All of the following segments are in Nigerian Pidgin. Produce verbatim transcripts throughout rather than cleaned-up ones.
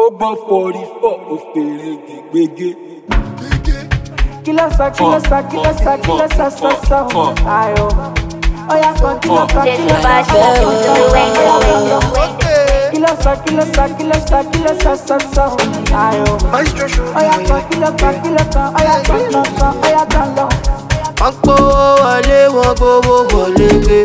gbọ́ forty four òfèrè gbègbè. Kilo sa, kilo sa, kilo sa, kilo sa, sa, sa, ayo. Oya kan, kilo kan, kilo sa, kilo sa, kilo sa, kilo sa, kilo sa, sa, sa, ayo. Oya kan, kilo kan, kilo kan, oya kan, kan, kan, oya kan lọ. Wọ́n gbówó wọlé, wọ́n gbówó wọlé gbé.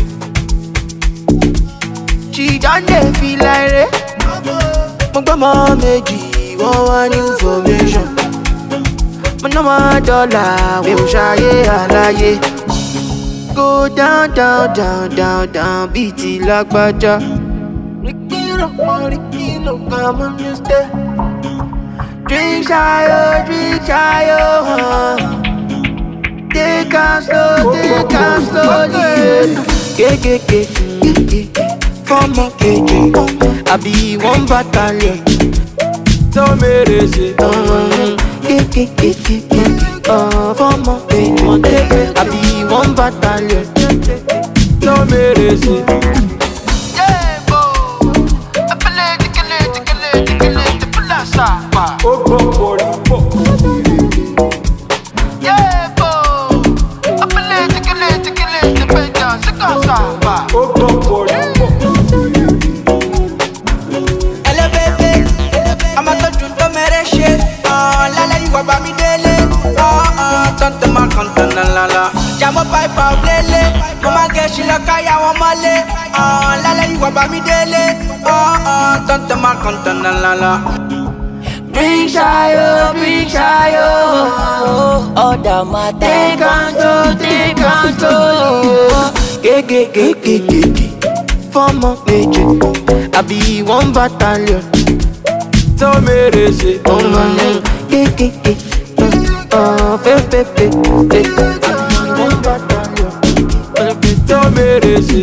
Chidande fi láìrè. Mo gbọ́ mọ́ méjì, wọ́n wá ní information. Mo ná máa dọ́là, mi ò ṣayé àlàyé. Go down, down, down, down, down, bíi ti lágbájá. Rikino, rikino, come on, you stay. Drink shayo, drink shayo, huh. Take am slow, take am slowly. Yeah, yeah, yeah, yeah, yeah. From a K J, I be one battalion. tó mèrè ṣe. Yeah, yeah, yeah, yeah. Uh, from a K J, I be one battalion. tó mèrè ṣe. ó gbọ́ forty four òfèrè gbègbè. ó gbọ́ forty four òfèrè gbègbè. Elevate, I'm a touch to mereshe. Ah, la la, you are by me daily. Ah, ah, tante ma kantana la la. Jamo pipe of lele. Mama get she la kaya wa male. Ah, la la, you are by me daily. Ah, ah, tante ma kantana la la. Bring shayo, bring shayo. Order my take control, take control. Ge ge ge ge ge ge. From a page, I be one battalion. tó mèrè ṣe. Oh man, ge ge ge. Uh, fe fe fe fe. One battalion. tó mèrè ṣe.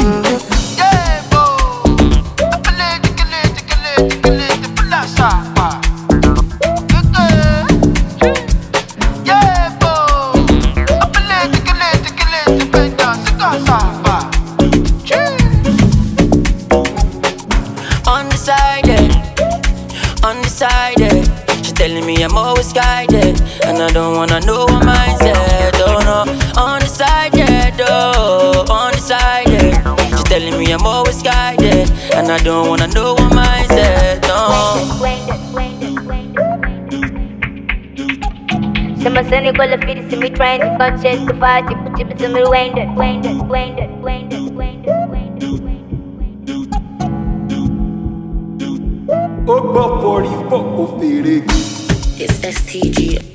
Undecided, undecided. She telling me I'm always guided, and I don't wanna know what mine said. Oh no, undecided, oh, undecided. She telling me I'm always guided, and I don't wanna know what mine said. No. Some are saying go to feed see me trying to conscious to fight to put it to me winded, winded, winded, winded, winded, winded. ó gbọ́ forty four òfèrè gbègbè. It's S T G.